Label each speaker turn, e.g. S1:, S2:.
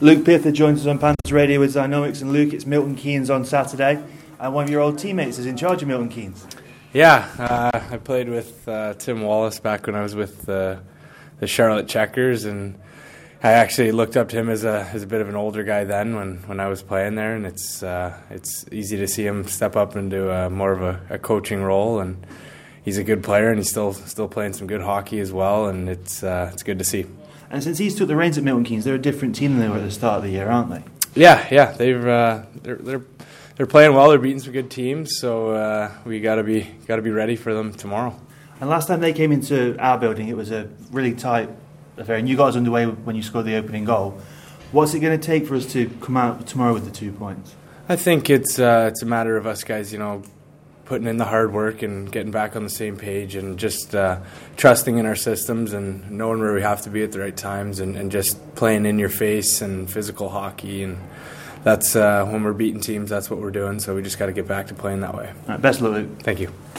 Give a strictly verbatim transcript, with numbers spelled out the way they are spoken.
S1: Luke Piffer joins us on Panthers Radio with Zynomics, and Luke, it's Milton Keynes on Saturday, and one of your old teammates is in charge of Milton Keynes.
S2: Yeah, uh, I played with uh, Tim Wallace back when I was with uh, the Charlotte Checkers, and I actually looked up to him as a as a bit of an older guy then when, when I was playing there, and it's uh, it's easy to see him step up into uh, more of a, a coaching role, and he's a good player, and he's still still playing some good hockey as well, and it's uh, it's good to see.
S1: And since he's took the reins at Milton Keynes, they're a different team than they were at the start of the year, aren't they?
S2: Yeah, yeah, they've uh, they're they're they're playing well. They're beating some good teams, so uh, we gotta be gotta be ready for them tomorrow.
S1: And last time they came into our building, it was a really tight affair, and you got us underway when you scored the opening goal. What's it going to take for us to come out tomorrow with the two points?
S2: I think it's uh, it's a matter of us guys, you know, putting in the hard work and getting back on the same page, and just uh, trusting in our systems and knowing where we have to be at the right times, and, and just playing in your face and physical hockey. And that's uh, when we're beating teams, that's what we're doing. So we just got to get back to playing that way.
S1: All right, best of luck, Luke.
S2: Thank you.